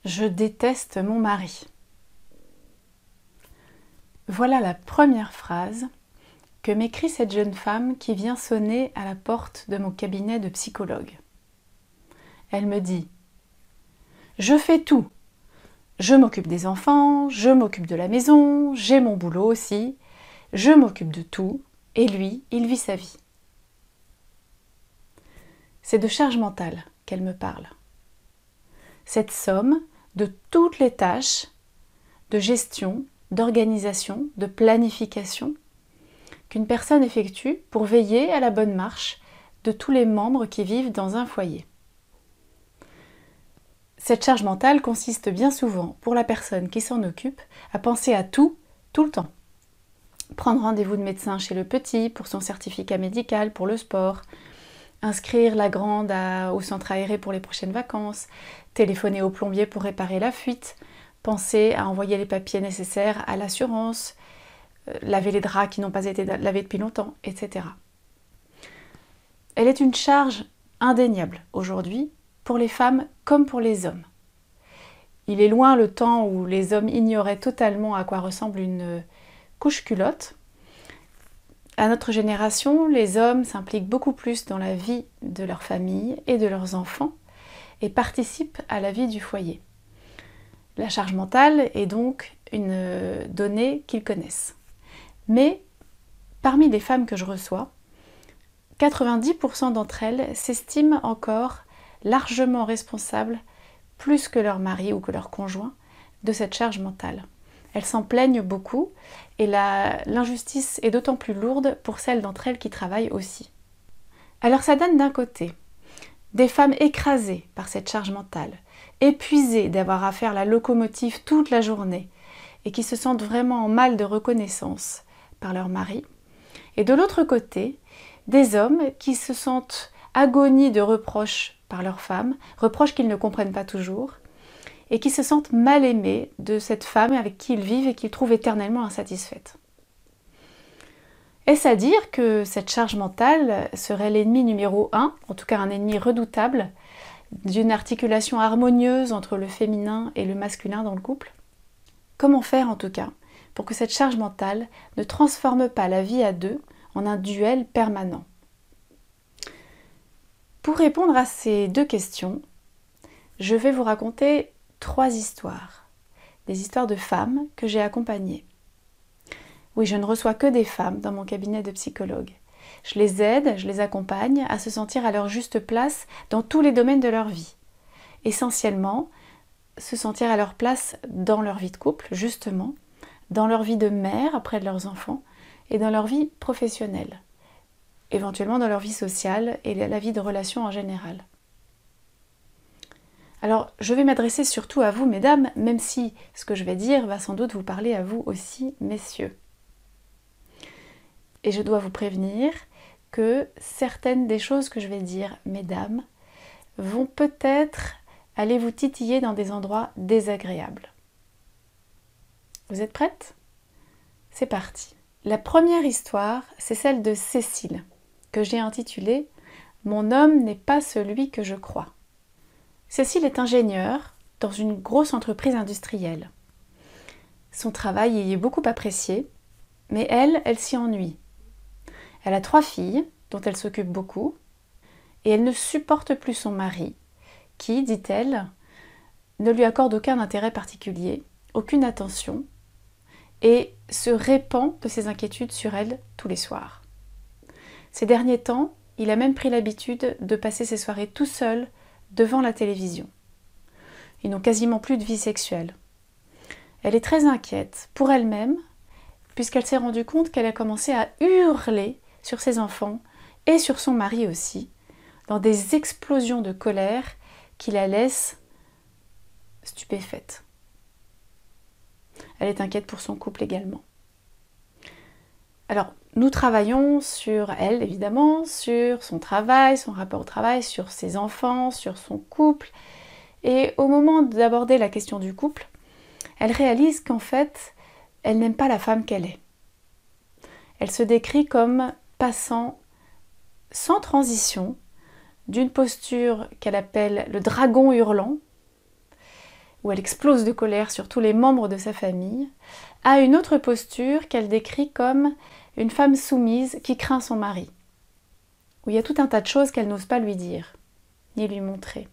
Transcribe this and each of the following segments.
Je déteste mon mari. Voilà la première phrase que m'écrit cette jeune femme qui vient sonner à la porte de mon cabinet de psychologue. Elle me dit « Je fais tout. Je m'occupe des enfants, je m'occupe de la maison, j'ai mon boulot aussi, je m'occupe de tout, et lui, il vit sa vie. » C'est de charge mentale qu'elle me parle. Cette somme de toutes les tâches de gestion, d'organisation, de planification qu'une personne effectue pour veiller à la bonne marche de tous les membres qui vivent dans un foyer. Cette charge mentale consiste bien souvent, pour la personne qui s'en occupe, à penser à tout, tout le temps. Prendre rendez-vous de médecin chez le petit pour son certificat médical, pour le sport, inscrire la grande au centre aéré pour les prochaines vacances, téléphoner au plombier pour réparer la fuite, penser à envoyer les papiers nécessaires à l'assurance, laver les draps qui n'ont pas été lavés depuis longtemps, etc. Elle est une charge indéniable aujourd'hui pour les femmes comme pour les hommes. Il est loin le temps où les hommes ignoraient totalement à quoi ressemble une couche-culotte. À notre génération, les hommes s'impliquent beaucoup plus dans la vie de leur famille et de leurs enfants et participent à la vie du foyer. La charge mentale est donc une donnée qu'ils connaissent. Mais parmi les femmes que je reçois, 90% d'entre elles s'estiment encore largement responsables, plus que leur mari ou que leur conjoint, de cette charge mentale. Elles s'en plaignent beaucoup et l'injustice est d'autant plus lourde pour celles d'entre elles qui travaillent aussi. Alors ça donne d'un côté des femmes écrasées par cette charge mentale, épuisées d'avoir à faire la locomotive toute la journée et qui se sentent vraiment en mal de reconnaissance par leur mari. Et de l'autre côté, des hommes qui se sentent agonis de reproches par leurs femmes, reproches qu'ils ne comprennent pas toujours, et qui se sentent mal aimés de cette femme avec qui ils vivent et qu'ils trouvent éternellement insatisfaite. Est-ce à dire que cette charge mentale serait l'ennemi numéro 1, en tout cas un ennemi redoutable, d'une articulation harmonieuse entre le féminin et le masculin dans le couple? Comment faire en tout cas pour que cette charge mentale ne transforme pas la vie à deux en un duel permanent? Pour répondre à ces deux questions, je vais vous raconter 3 histoires. Des histoires de femmes que j'ai accompagnées. Oui, je ne reçois que des femmes dans mon cabinet de psychologue. Je les aide, je les accompagne à se sentir à leur juste place dans tous les domaines de leur vie. Essentiellement, se sentir à leur place dans leur vie de couple, justement, dans leur vie de mère auprès de leurs enfants et dans leur vie professionnelle, éventuellement dans leur vie sociale et la vie de relations en général. Alors, je vais m'adresser surtout à vous, mesdames, même si ce que je vais dire va sans doute vous parler à vous aussi, messieurs. Et je dois vous prévenir que certaines des choses que je vais dire, mesdames, vont peut-être aller vous titiller dans des endroits désagréables. Vous êtes prêtes? C'est parti. La première histoire, c'est celle de Cécile, que j'ai intitulée « Mon homme n'est pas celui que je crois ». Cécile est ingénieure dans une grosse entreprise industrielle. Son travail y est beaucoup apprécié, mais elle s'y ennuie. Elle a 3 filles, dont elle s'occupe beaucoup, et elle ne supporte plus son mari, qui, dit-elle, ne lui accorde aucun intérêt particulier, aucune attention, et se répand de ses inquiétudes sur elle tous les soirs. Ces derniers temps, il a même pris l'habitude de passer ses soirées tout seul devant la télévision. Ils n'ont quasiment plus de vie sexuelle. Elle est très inquiète pour elle-même, puisqu'elle s'est rendue compte qu'elle a commencé à hurler sur ses enfants et sur son mari aussi, dans des explosions de colère qui la laissent stupéfaite. Elle est inquiète pour son couple également. Alors, nous travaillons sur elle, évidemment, sur son travail, son rapport au travail, sur ses enfants, sur son couple. Et au moment d'aborder la question du couple, elle réalise qu'en fait, elle n'aime pas la femme qu'elle est. Elle se décrit comme passant sans transition d'une posture qu'elle appelle le dragon hurlant, où elle explose de colère sur tous les membres de sa famille, à une autre posture qu'elle décrit comme une femme soumise qui craint son mari, où il y a tout un tas de choses qu'elle n'ose pas lui dire, ni lui montrer.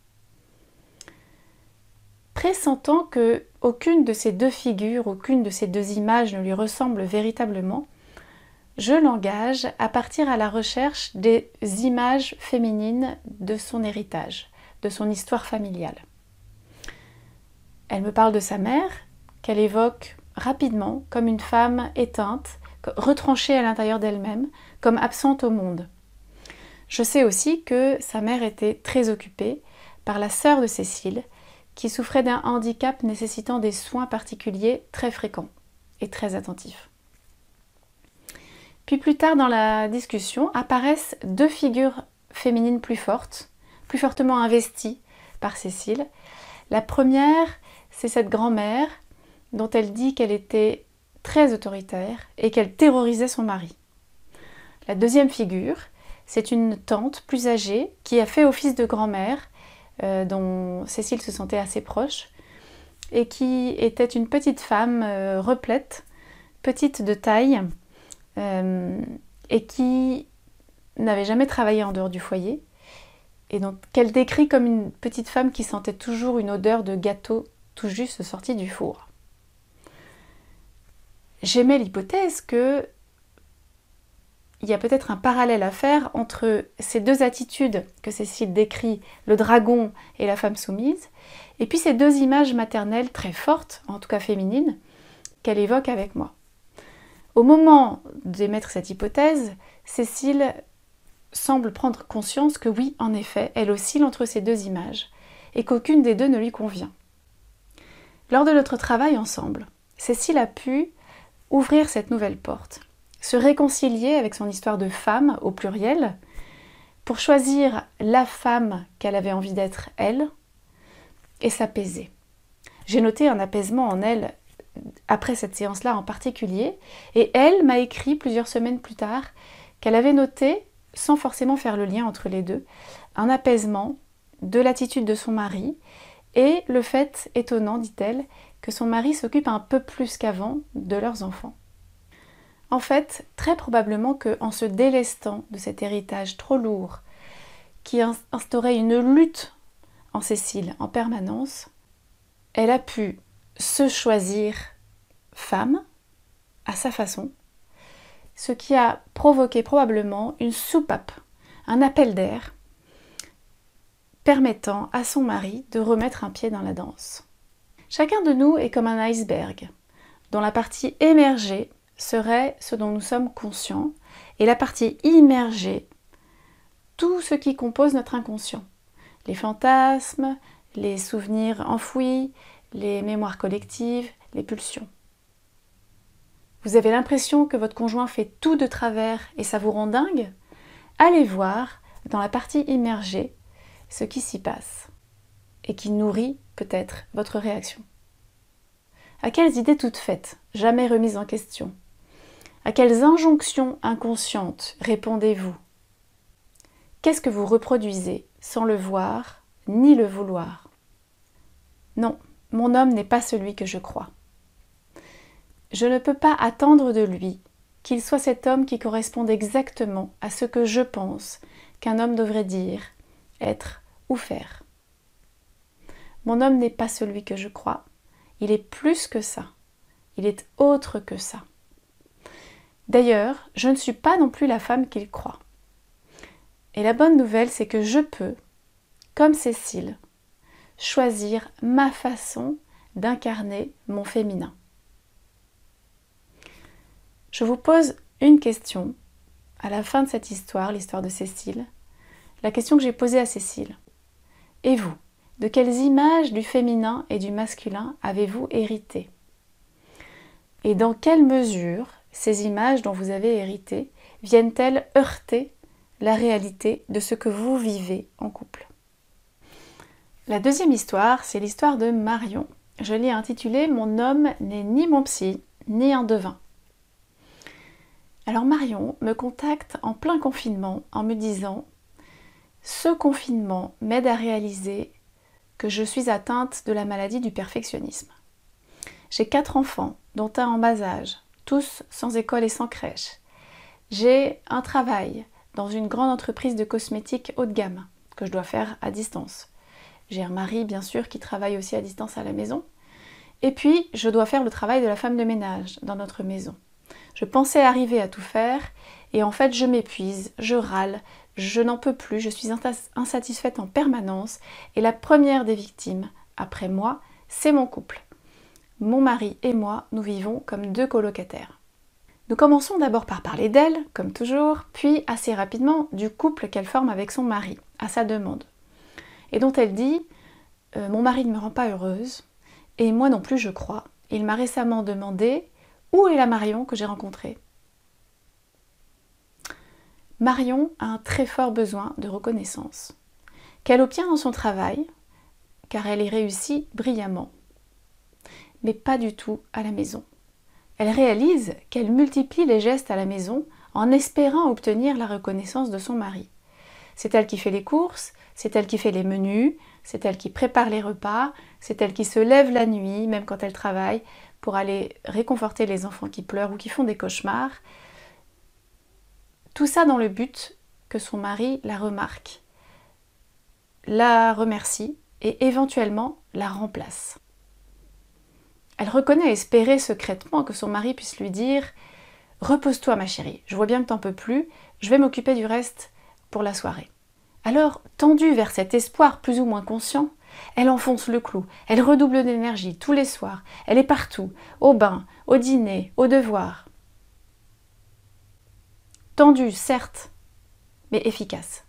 Pressentant que aucune de ces deux figures, aucune de ces deux images ne lui ressemble véritablement, je l'engage à partir à la recherche des images féminines de son héritage, de son histoire familiale. Elle me parle de sa mère, qu'elle évoque rapidement comme une femme éteinte, retranchée à l'intérieur d'elle-même, comme absente au monde. Je sais aussi que sa mère était très occupée par la sœur de Cécile, qui souffrait d'un handicap nécessitant des soins particuliers très fréquents et très attentifs. Puis plus tard dans la discussion apparaissent deux figures féminines plus fortes, plus fortement investies par Cécile. La première, c'est cette grand-mère dont elle dit qu'elle était très autoritaire et qu'elle terrorisait son mari. La deuxième figure, c'est une tante plus âgée qui a fait office de grand-mère, dont Cécile se sentait assez proche, et qui était une petite femme replète, petite de taille, et qui n'avait jamais travaillé en dehors du foyer, et donc qu'elle décrit comme une petite femme qui sentait toujours une odeur de gâteau tout juste sorti du four. J'émets l'hypothèse que il y a peut-être un parallèle à faire entre ces deux attitudes que Cécile décrit, le dragon et la femme soumise, et puis ces deux images maternelles très fortes, en tout cas féminines, qu'elle évoque avec moi. Au moment d'émettre cette hypothèse, Cécile semble prendre conscience que oui, en effet, elle oscille entre ces deux images, et qu'aucune des deux ne lui convient. Lors de notre travail ensemble, Cécile a pu ouvrir cette nouvelle porte, se réconcilier avec son histoire de femme au pluriel, pour choisir la femme qu'elle avait envie d'être elle, et s'apaiser. J'ai noté un apaisement en elle après cette séance-là en particulier, et elle m'a écrit plusieurs semaines plus tard qu'elle avait noté, sans forcément faire le lien entre les deux, un apaisement de l'attitude de son mari, et le fait étonnant, dit-elle, que son mari s'occupe un peu plus qu'avant de leurs enfants. En fait, très probablement qu'en se délestant de cet héritage trop lourd, qui instaurait une lutte en Cécile en permanence, elle a pu se choisir femme, à sa façon, ce qui a provoqué probablement une soupape, un appel d'air, permettant à son mari de remettre un pied dans la danse. Chacun de nous est comme un iceberg, dont la partie émergée serait ce dont nous sommes conscients, et la partie immergée, tout ce qui compose notre inconscient. Les fantasmes, les souvenirs enfouis, les mémoires collectives, les pulsions. Vous avez l'impression que votre conjoint fait tout de travers et ça vous rend dingue? Allez voir dans la partie immergée ce qui s'y passe et qui nourrit peut-être votre réaction. À quelles idées toutes faites, jamais remises en question? À quelles injonctions inconscientes répondez-vous? Qu'est-ce que vous reproduisez sans le voir ni le vouloir? Non, mon homme n'est pas celui que je crois. Je ne peux pas attendre de lui qu'il soit cet homme qui corresponde exactement à ce que je pense qu'un homme devrait dire, être ou faire. Mon homme n'est pas celui que je crois. Il est plus que ça. Il est autre que ça. D'ailleurs, je ne suis pas non plus la femme qu'il croit. Et la bonne nouvelle, c'est que je peux, comme Cécile, choisir ma façon d'incarner mon féminin. Je vous pose une question à la fin de cette histoire, l'histoire de Cécile, la question que j'ai posée à Cécile. Et vous, de quelles images du féminin et du masculin avez-vous hérité? Et dans quelle mesure ces images dont vous avez hérité viennent-elles heurter la réalité de ce que vous vivez en couple? La deuxième histoire, c'est l'histoire de Marion. Je l'ai intitulée « Mon homme n'est ni mon psy, ni un devin ». Alors Marion me contacte en plein confinement en me disant « Ce confinement m'aide à réaliser que je suis atteinte de la maladie du perfectionnisme. J'ai 4 enfants, dont un en bas âge, tous sans école et sans crèche. J'ai un travail dans une grande entreprise de cosmétiques haut de gamme que je dois faire à distance. J'ai un mari, bien sûr, qui travaille aussi à distance à la maison. Et puis, je dois faire le travail de la femme de ménage dans notre maison. Je pensais arriver à tout faire et en fait, je m'épuise, je râle, je n'en peux plus, je suis insatisfaite en permanence et la première des victimes, après moi, c'est mon couple. Mon mari et moi, nous vivons comme 2 colocataires. Nous commençons d'abord par parler d'elle, comme toujours, puis assez rapidement du couple qu'elle forme avec son mari, à sa demande. Et dont elle dit « Mon mari ne me rend pas heureuse, et moi non plus je crois. Il m'a récemment demandé où est la Marion que j'ai rencontrée. » Marion a un très fort besoin de reconnaissance, qu'elle obtient dans son travail, car elle y réussit brillamment, mais pas du tout à la maison. Elle réalise qu'elle multiplie les gestes à la maison en espérant obtenir la reconnaissance de son mari. C'est elle qui fait les courses, c'est elle qui fait les menus, c'est elle qui prépare les repas, c'est elle qui se lève la nuit, même quand elle travaille, pour aller réconforter les enfants qui pleurent ou qui font des cauchemars. Tout ça dans le but que son mari la remarque, la remercie et éventuellement la remplace. Elle reconnaît espérer secrètement que son mari puisse lui dire « Repose-toi ma chérie, je vois bien que t'en peux plus, je vais m'occuper du reste pour la soirée. » Alors, tendue vers cet espoir plus ou moins conscient, elle enfonce le clou, elle redouble d'énergie tous les soirs, elle est partout, au bain, au dîner, au devoir. Tendue, certes, mais efficace.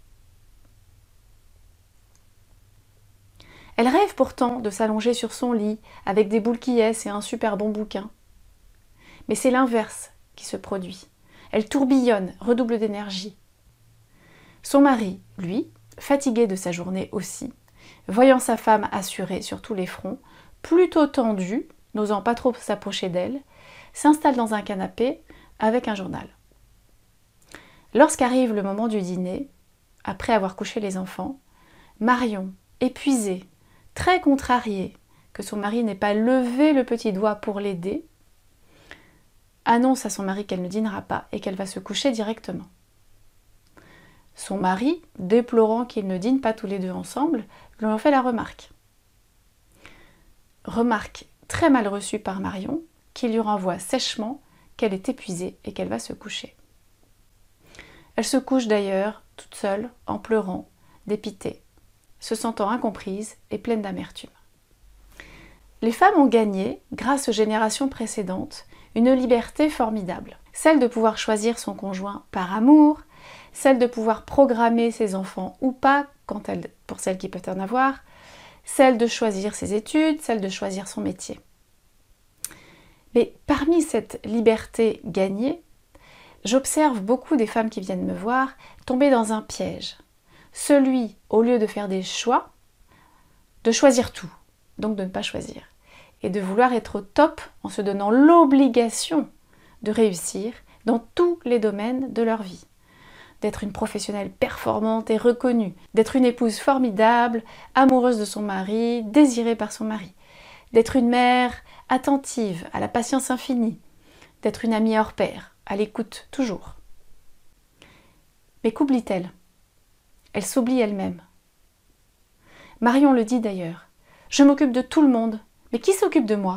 Elle rêve pourtant de s'allonger sur son lit avec des boules qui et un super bon bouquin. Mais c'est l'inverse qui se produit. Elle tourbillonne, redouble d'énergie. Son mari, lui, fatigué de sa journée aussi, voyant sa femme assurée sur tous les fronts, plutôt tendue, n'osant pas trop s'approcher d'elle, s'installe dans un canapé avec un journal. Lorsqu'arrive le moment du dîner, après avoir couché les enfants, Marion, épuisée, très contrariée que son mari n'ait pas levé le petit doigt pour l'aider, annonce à son mari qu'elle ne dînera pas et qu'elle va se coucher directement. Son mari, déplorant qu'ils ne dînent pas tous les deux ensemble, lui en fait la remarque. Remarque très mal reçue par Marion, qui lui renvoie sèchement qu'elle est épuisée et qu'elle va se coucher. Elle se couche d'ailleurs, toute seule, en pleurant, dépitée, se sentant incomprise et pleine d'amertume. Les femmes ont gagné, grâce aux générations précédentes, une liberté formidable. Celle de pouvoir choisir son conjoint par amour, celle de pouvoir programmer ses enfants ou pas, pour celles qui peuvent en avoir, celle de choisir ses études, celle de choisir son métier. Mais parmi cette liberté gagnée, j'observe beaucoup des femmes qui viennent me voir tomber dans un piège. Celui, au lieu de faire des choix, de choisir tout, donc de ne pas choisir, et de vouloir être au top en se donnant l'obligation de réussir dans tous les domaines de leur vie. D'être une professionnelle performante et reconnue, d'être une épouse formidable, amoureuse de son mari, désirée par son mari, d'être une mère attentive, à la patience infinie, d'être une amie hors pair, à l'écoute toujours. Mais qu'oublie-t-elle ? Elle s'oublie elle-même. Marion le dit d'ailleurs, « Je m'occupe de tout le monde, mais qui s'occupe de moi ?»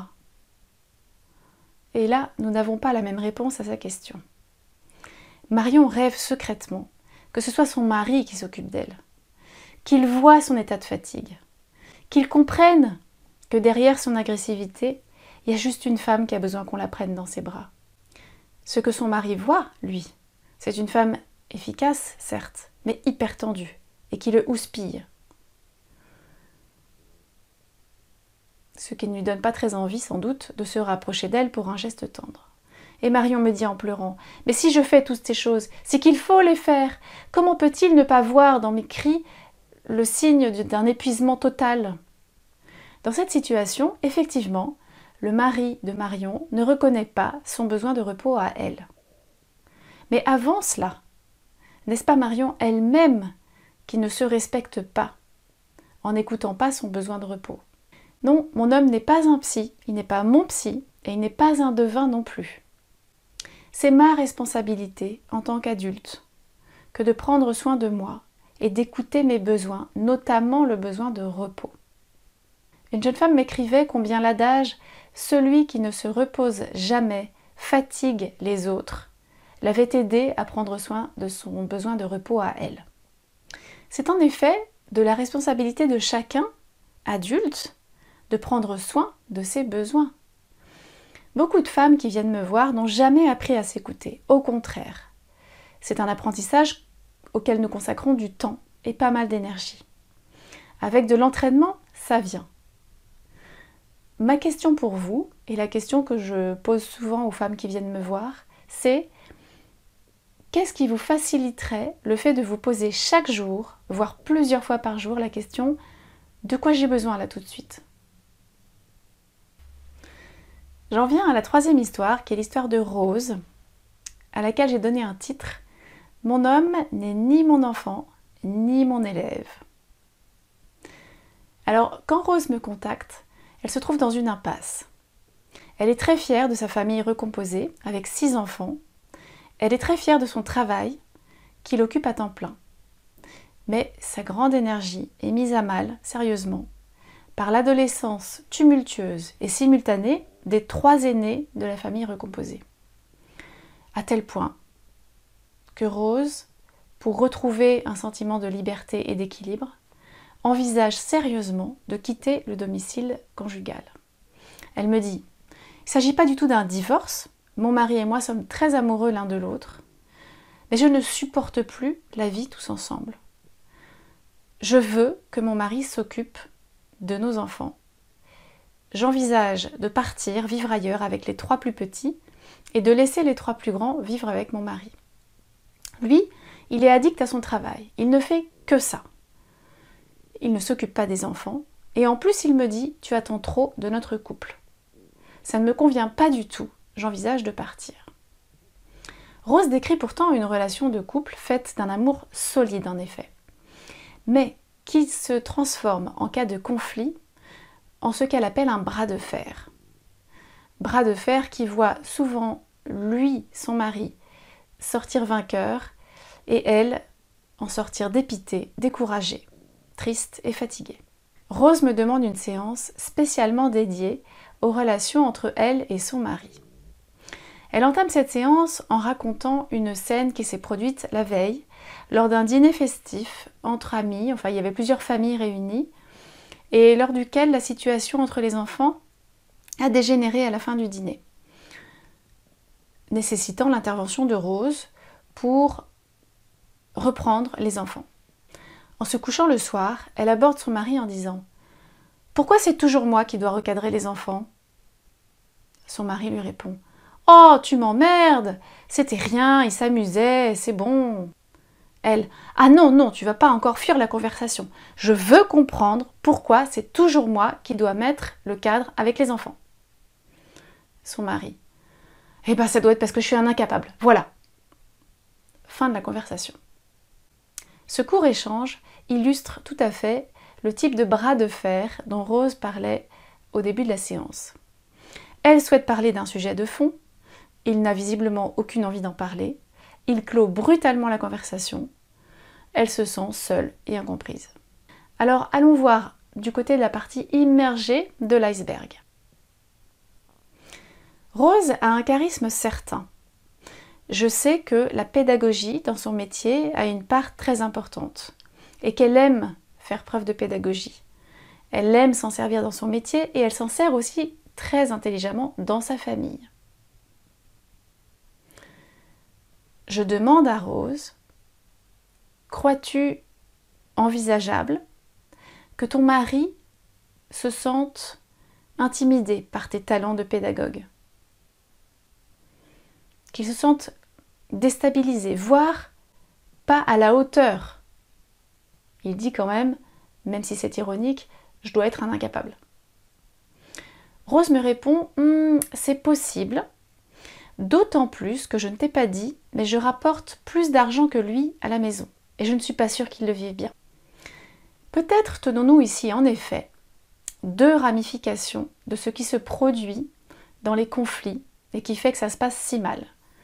Et là, nous n'avons pas la même réponse à sa question. Marion rêve secrètement que ce soit son mari qui s'occupe d'elle, qu'il voie son état de fatigue, qu'il comprenne que derrière son agressivité, il y a juste une femme qui a besoin qu'on la prenne dans ses bras. Ce que son mari voit, lui, c'est une femme efficace, certes, mais hyper tendue, et qui le houspille. Ce qui ne lui donne pas très envie, sans doute, de se rapprocher d'elle pour un geste tendre. Et Marion me dit en pleurant, « Mais si je fais toutes ces choses, c'est qu'il faut les faire. Comment peut-il ne pas voir dans mes cris le signe d'un épuisement total ?» Dans cette situation, effectivement, le mari de Marion ne reconnaît pas son besoin de repos à elle. Mais avant cela, n'est-ce pas Marion elle-même qui ne se respecte pas, en n'écoutant pas son besoin de repos. Non, mon homme n'est pas un psy, il n'est pas mon psy et il n'est pas un devin non plus. C'est ma responsabilité en tant qu'adulte que de prendre soin de moi et d'écouter mes besoins, notamment le besoin de repos. Une jeune femme m'écrivait combien l'adage « celui qui ne se repose jamais fatigue les autres » l'avait aidée à prendre soin de son besoin de repos à elle. C'est en effet de la responsabilité de chacun, adulte, de prendre soin de ses besoins. Beaucoup de femmes qui viennent me voir n'ont jamais appris à s'écouter, au contraire. C'est un apprentissage auquel nous consacrons du temps et pas mal d'énergie. Avec de l'entraînement, ça vient. Ma question pour vous, et la question que je pose souvent aux femmes qui viennent me voir, c'est qu'est-ce qui vous faciliterait le fait de vous poser chaque jour, voire plusieurs fois par jour, la question « de quoi j'ai besoin là tout de suite ?» J'en viens à la troisième histoire, qui est l'histoire de Rose, à laquelle j'ai donné un titre « Mon homme n'est ni mon enfant, ni mon élève ». Alors, quand Rose me contacte, elle se trouve dans une impasse. Elle est très fière de sa famille recomposée, avec 6 enfants. Elle est très fière de son travail, qu'il occupe à temps plein. Mais sa grande énergie est mise à mal, sérieusement, par l'adolescence tumultueuse et simultanée des 3 aînés de la famille recomposée. À tel point que Rose, pour retrouver un sentiment de liberté et d'équilibre, envisage sérieusement de quitter le domicile conjugal. Elle me dit « Il ne s'agit pas du tout d'un divorce, mon mari et moi sommes très amoureux l'un de l'autre, mais je ne supporte plus la vie tous ensemble. Je veux que mon mari s'occupe de nos enfants. J'envisage de partir vivre ailleurs avec les 3 plus petits et de laisser les 3 plus grands vivre avec mon mari. Lui, il est addict à son travail, il ne fait que ça. Il ne s'occupe pas des enfants et en plus il me dit « tu attends trop de notre couple. Ça ne me convient pas du tout, j'envisage de partir. » Rose décrit pourtant une relation de couple faite d'un amour solide en effet, mais qui se transforme en cas de conflit en ce qu'elle appelle un bras de fer. Bras de fer qui voit souvent lui, son mari, sortir vainqueur et elle en sortir dépitée, découragée, triste et fatiguée. Rose me demande une séance spécialement dédiée aux relations entre elle et son mari. Elle entame cette séance en racontant une scène qui s'est produite la veille lors d'un dîner festif entre amis, enfin il y avait plusieurs familles réunies, et lors duquel la situation entre les enfants a dégénéré à la fin du dîner, nécessitant l'intervention de Rose pour reprendre les enfants. En se couchant le soir, elle aborde son mari en disant « Pourquoi c'est toujours moi qui dois recadrer les enfants ?» Son mari lui répond « Oh, tu m'emmerdes, c'était rien, il s'amusait, c'est bon. » Elle « Ah non, non, tu vas pas encore fuir la conversation. Je veux comprendre pourquoi c'est toujours moi qui dois mettre le cadre avec les enfants. » Son mari « Eh ben ça doit être parce que je suis un incapable, voilà. » Fin de la conversation. Ce court échange illustre tout à fait le type de bras de fer dont Rose parlait au début de la séance. Elle souhaite parler d'un sujet de fond, il n'a visiblement aucune envie d'en parler, il clôt brutalement la conversation, elle se sent seule et incomprise. Alors allons voir du côté de la partie immergée de l'iceberg. Rose a un charisme certain. Je sais que la pédagogie dans son métier a une part très importante et qu'elle aime faire preuve de pédagogie. Elle aime s'en servir dans son métier et elle s'en sert aussi très intelligemment dans sa famille. Je demande à Rose, crois-tu envisageable que ton mari se sente intimidé par tes talents de pédagogue ? Qu'il se sente déstabilisé, voire pas à la hauteur. Il dit quand même, même si c'est ironique, je dois être un incapable. Rose me répond, c'est possible, d'autant plus que je ne t'ai pas dit, mais je rapporte plus d'argent que lui à la maison, et je ne suis pas sûre qu'il le vive bien. Peut-être tenons-nous ici en effet deux ramifications de ce qui se produit dans les conflits et qui fait que ça se passe si mal.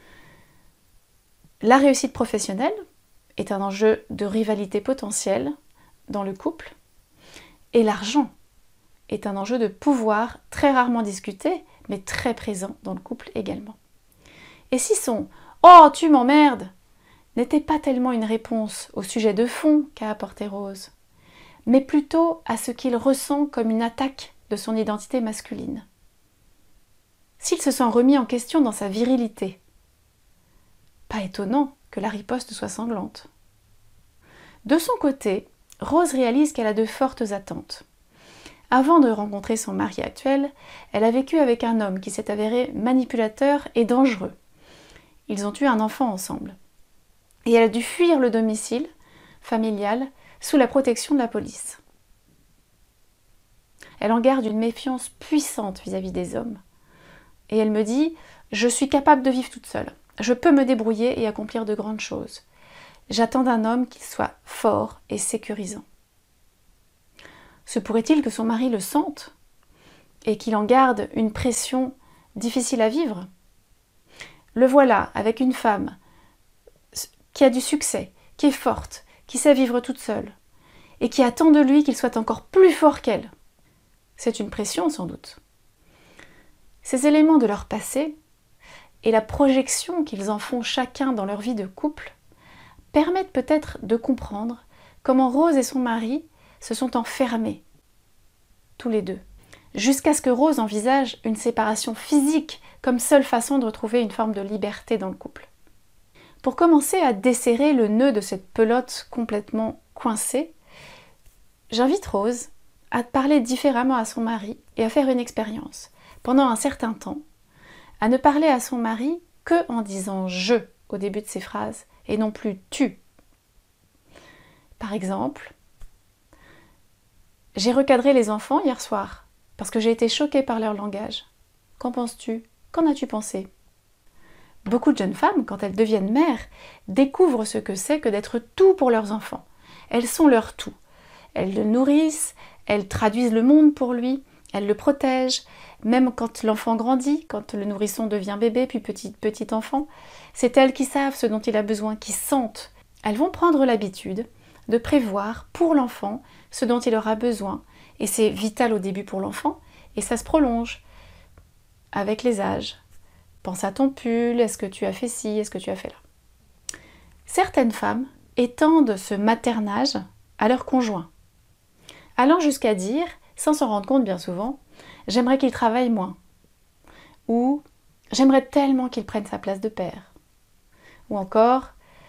La réussite professionnelle est un enjeu de rivalité potentielle dans le couple et l'argent est un enjeu de pouvoir très rarement discuté mais très présent dans le couple également. Et si son « Oh, tu m'emmerdes !» n'était pas tellement une réponse au sujet de fond qu'a apporté Rose, mais plutôt à ce qu'il ressent comme une attaque de son identité masculine. S'il se sent remis en question dans sa virilité, pas étonnant que la riposte soit sanglante. De son côté, Rose réalise qu'elle a de fortes attentes. Avant de rencontrer son mari actuel, elle a vécu avec un homme qui s'est avéré manipulateur et dangereux. Ils ont eu un enfant ensemble. Et elle a dû fuir le domicile familial sous la protection de la police. Elle en garde une méfiance puissante vis-à-vis des hommes. Et elle me dit « Je suis capable de vivre toute seule. Je peux me débrouiller et accomplir de grandes choses. J'attends d'un homme qu'il soit fort et sécurisant. » Se pourrait-il que son mari le sente et qu'il en garde une pression difficile à vivre ? Le voilà avec une femme qui a du succès, qui est forte, qui sait vivre toute seule et qui attend de lui qu'il soit encore plus fort qu'elle. C'est une pression sans doute. Ces éléments de leur passé et la projection qu'ils en font chacun dans leur vie de couple permettent peut-être de comprendre comment Rose et son mari se sont enfermés, tous les deux, jusqu'à ce que Rose envisage une séparation physique comme seule façon de retrouver une forme de liberté dans le couple. Pour commencer à desserrer le nœud de cette pelote complètement coincée, j'invite Rose à parler différemment à son mari et à faire une expérience, pendant un certain temps, à ne parler à son mari que en disant « je » au début de ses phrases et non plus « tu ». Par exemple, « J'ai recadré les enfants hier soir parce que j'ai été choquée par leur langage. Qu'en penses-tu ? Qu'en as-tu pensé ?» Beaucoup de jeunes femmes, quand elles deviennent mères, découvrent ce que c'est que d'être tout pour leurs enfants. Elles sont leur tout. Elles le nourrissent, elles traduisent le monde pour lui, elles le protègent. Même quand l'enfant grandit, quand le nourrisson devient bébé, puis petit enfant, c'est elles qui savent ce dont il a besoin, qui sentent. Elles vont prendre l'habitude de prévoir pour l'enfant ce dont il aura besoin. Et c'est vital au début pour l'enfant, et ça se prolonge avec les âges. Pense à ton pull, est-ce que tu as fait ci, est-ce que tu as fait là. Certaines femmes étendent ce maternage à leur conjoint, allant jusqu'à dire, sans s'en rendre compte bien souvent, « j'aimerais qu'il travaille moins » ou « j'aimerais tellement qu'il prenne sa place de père » ou encore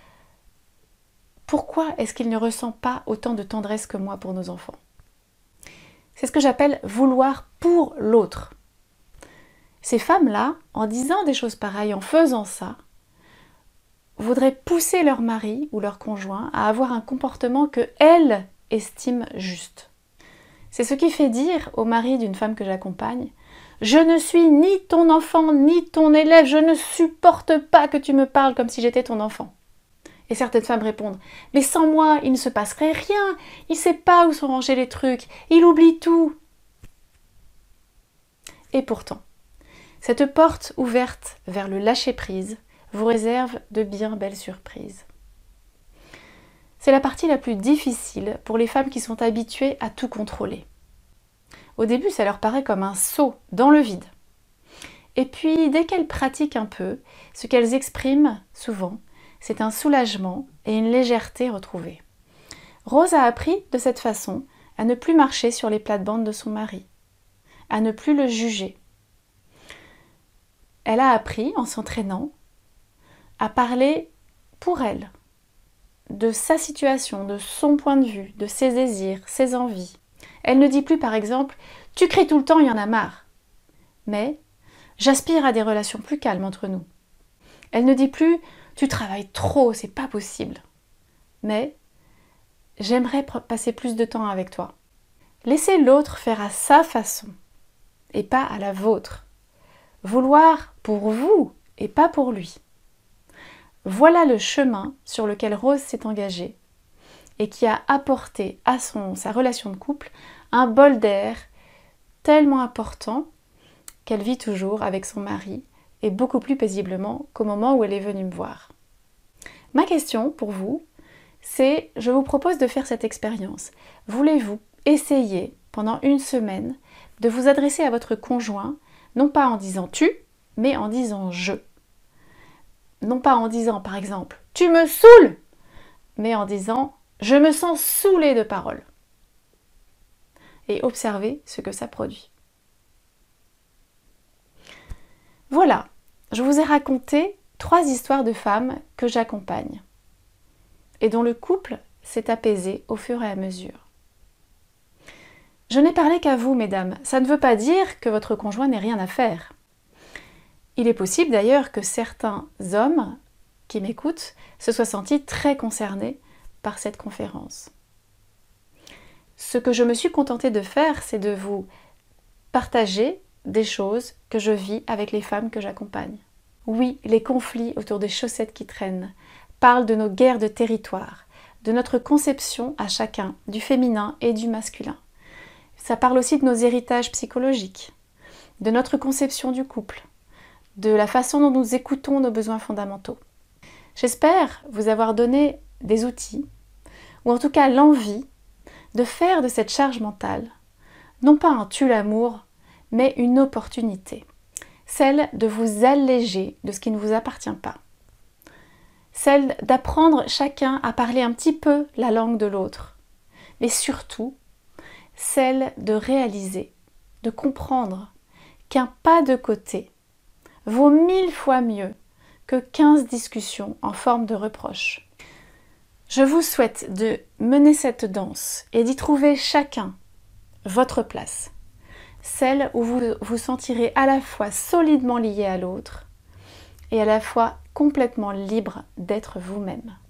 « pourquoi est-ce qu'il ne ressent pas autant de tendresse que moi pour nos enfants ?» C'est ce que j'appelle vouloir pour l'autre. Ces femmes-là, en disant des choses pareilles, en faisant ça, voudraient pousser leur mari ou leur conjoint à avoir un comportement qu'elles estiment juste. C'est ce qui fait dire au mari d'une femme que j'accompagne « Je ne suis ni ton enfant, ni ton élève, je ne supporte pas que tu me parles comme si j'étais ton enfant. » Et certaines femmes répondent « Mais sans moi, il ne se passerait rien, il ne sait pas où sont rangés les trucs, il oublie tout. » Et pourtant, cette porte ouverte vers le lâcher-prise vous réserve de bien belles surprises. C'est la partie la plus difficile pour les femmes qui sont habituées à tout contrôler. Au début, ça leur paraît comme un saut dans le vide. Et puis, dès qu'elles pratiquent un peu, ce qu'elles expriment souvent, c'est un soulagement et une légèreté retrouvée. Rose a appris de cette façon à ne plus marcher sur les plates-bandes de son mari, à ne plus le juger. Elle a appris, en s'entraînant, à parler pour elle, de sa situation, de son point de vue, de ses désirs, ses envies. Elle ne dit plus par exemple « tu cries tout le temps, il y en a marre », mais « j'aspire à des relations plus calmes entre nous ». Elle ne dit plus « tu travailles trop, c'est pas possible », mais « j'aimerais passer plus de temps avec toi ». Laissez l'autre faire à sa façon et pas à la vôtre. Vouloir pour vous et pas pour lui. Voilà le chemin sur lequel Rose s'est engagée et qui a apporté à sa relation de couple un bol d'air tellement important qu'elle vit toujours avec son mari et beaucoup plus paisiblement qu'au moment où elle est venue me voir. Ma question pour vous, c'est, je vous propose de faire cette expérience. Voulez-vous essayer pendant une semaine de vous adresser à votre conjoint, non pas en disant tu, mais en disant je. Non pas en disant par exemple tu me saoules, mais en disant je me sens saoulée de paroles. Et observez ce que ça produit. Voilà, je vous ai raconté 3 histoires de femmes que j'accompagne et dont le couple s'est apaisé au fur et à mesure. Je n'ai parlé qu'à vous, mesdames. Ça ne veut pas dire que votre conjoint n'ait rien à faire. Il est possible d'ailleurs que certains hommes qui m'écoutent se soient sentis très concernés par cette conférence. Ce que je me suis contentée de faire, c'est de vous partager des choses que je vis avec les femmes que j'accompagne. Oui, les conflits autour des chaussettes qui traînent parlent de nos guerres de territoire, de notre conception à chacun du féminin et du masculin. Ça parle aussi de nos héritages psychologiques, de notre conception du couple, de la façon dont nous écoutons nos besoins fondamentaux. J'espère vous avoir donné des outils, ou en tout cas l'envie, de faire de cette charge mentale, non pas un tue-l'amour, mais une opportunité. Celle de vous alléger de ce qui ne vous appartient pas. Celle d'apprendre chacun à parler un petit peu la langue de l'autre. Mais surtout, celle de réaliser, de comprendre qu'un pas de côté vaut 1000 fois mieux que 15 discussions en forme de reproche. Je vous souhaite de mener cette danse et d'y trouver chacun votre place. Celle où vous vous sentirez à la fois solidement lié à l'autre et à la fois complètement libre d'être vous-même.